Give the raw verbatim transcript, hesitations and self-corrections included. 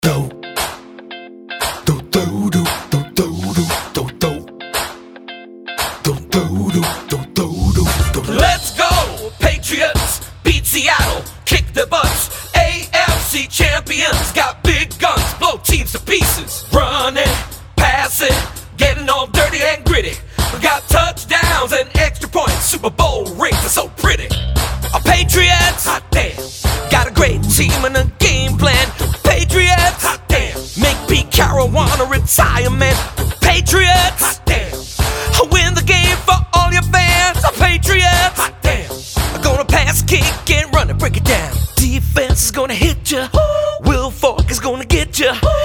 do do do do do do do do do do do do do. Let's go, Patriots! Beat Seattle, kick their butts. A F C champions, got big guns, blow teams to pieces. Running, passing, getting all dirty and gritty. We got touchdowns and extra points, Super Bowl rings are so pretty. Our Patriots, hot damn, got a great team and a game plan. Patriots, hot damn, make Pete Carroll wanna retire, man. Patriots, hot damn, win the game for all your fans. Our Patriots, hot damn, are gonna pass, kick, and run it, break it down. Defense is gonna hit ya, Will Fork is gonna get ya.